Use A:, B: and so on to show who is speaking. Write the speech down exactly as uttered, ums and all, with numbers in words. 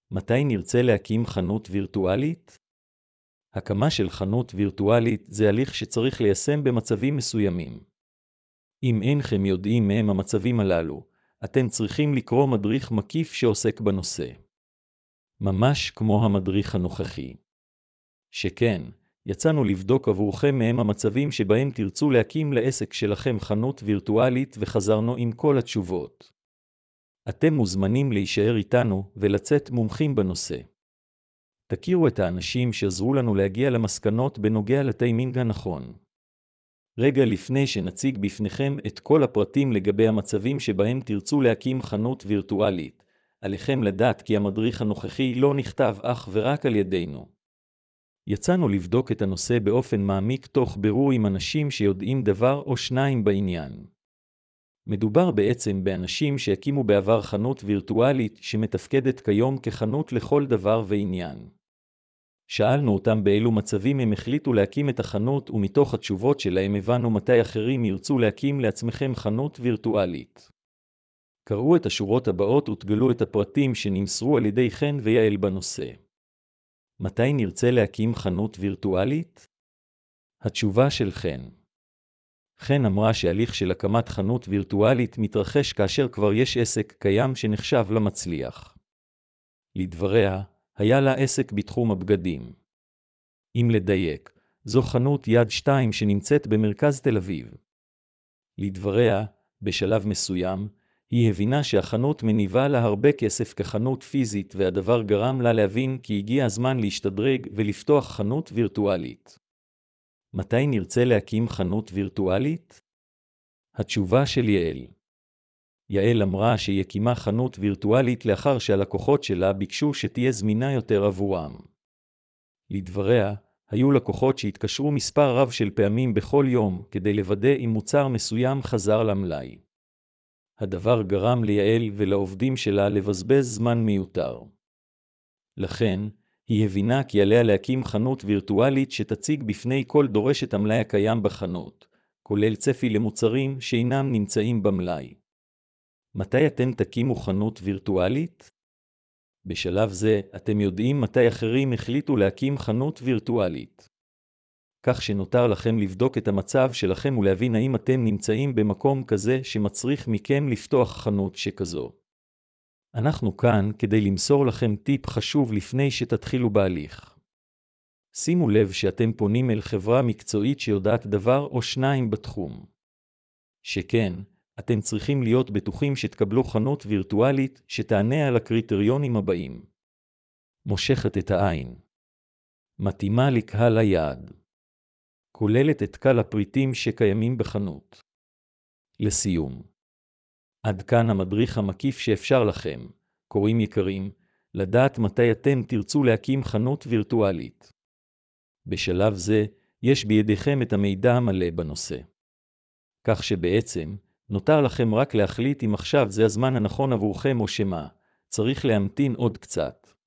A: מתי נרצה להקים חנות וירטואלית? הקמה של חנות וירטואלית זה הליך שצריך ליישם במצבים מסוימים. אם אינכם יודעים מהם המצבים הללו, אתם צריכים לקרוא מדריך מקיף שעוסק בנושא. ממש כמו המדריך הנוכחי. שכן, יצאנו לבדוק עבורכם מהם המצבים שבהם תרצו להקים לעסק שלכם חנות וירטואלית וחזרנו עם כל התשובות. אתם מוזמנים להישאר איתנו ולצאת מומחים בנושא. תכירו את האנשים שעזרו לנו להגיע למסקנות בנוגע לטיימינג הנכון. רגע לפני שנציג בפניכם את כל הפרטים לגבי המצבים שבהם תרצו להקים חנות וירטואלית, עליכם לדעת כי המדריך הנוכחי לא נכתב אך ורק על ידינו. יצאנו לבדוק את הנושא באופן מעמיק תוך בירור עם אנשים שיודעים דבר או שניים בעניין. מדובר בעצם באנשים שהקימו בעבר חנות וירטואלית שמתפקדת כיום כחנות לכל דבר ועניין. שאלנו אותם באילו מצבים הם החליטו להקים את החנות, ומתוך התשובות שלהם הבנו מתי אחרים ירצו להקים לעצמכם חנות וירטואלית. קראו את השורות הבאות ותגלו את הפרטים שנמסרו על ידי חן ויעל בנושא. מתי נרצה להקים חנות וירטואלית? התשובה של חן. חן אמרה שההליך של הקמת חנות וירטואלית מתרחש כאשר כבר יש עסק קיים שנחשב למצליח. לדבריה, היה לה עסק בתחום הבגדים. אם לדייק, זו חנות יד שתיים שנמצאת במרכז תל אביב. לדבריה, בשלב מסוים, היא הבינה שהחנות מניבה לה הרבה כסף כחנות פיזית, והדבר גרם לה להבין כי הגיע הזמן להשתדרג ולפתוח חנות וירטואלית. מתי נרצה להקים חנות וירטואלית? התשובה של יעל. יעל אמרה שהיא הקימה חנות וירטואלית לאחר שהלקוחות שלה ביקשו שתהיה זמינה יותר עבורם. לדבריה, היו לקוחות שהתקשרו מספר רב של פעמים בכל יום כדי לוודא אם מוצר מסוים חזר למלאי. הדבר גרם ליעל ולעובדים שלה לבזבז זמן מיותר. לכן, היא הבינה כי עליה להקים חנות וירטואלית שתציג בפני כל דורש את המלאי הקיים בחנות, כולל צפי למוצרים שאינם נמצאים במלאי. מתי אתם תקימו חנות וירטואלית? בשלב זה, אתם יודעים מתי אחרים החליטו להקים חנות וירטואלית. כך שנותר לכם לבדוק את המצב שלכם ולהבין האם אתם נמצאים במקום כזה שמצריך מכם לפתוח חנות שכזו. אנחנו כאן כדי למסור לכם טיפ חשוב לפני שתתחילו בהליך. שימו לב שאתם פונים אל חברה מקצועית שיודעת דבר או שניים בתחום. שכן, אתם צריכים להיות בטוחים שתקבלו חנות וירטואלית שתענה על הקריטריונים הבאים. מושכת את העין. מתאימה לקהל היעד. כוללת את קהל הפריטים שקיימים בחנות. לסיום. עד כאן המדריך המקיף שאפשר לכם, קוראים יקרים, לדעת מתי אתם תרצו להקים חנות וירטואלית. בשלב זה, יש בידיכם את המידע המלא בנושא. כך שבעצם, נותר לכם רק להחליט אם עכשיו זה הזמן הנכון עבורכם או שמה, צריך להמתין עוד קצת.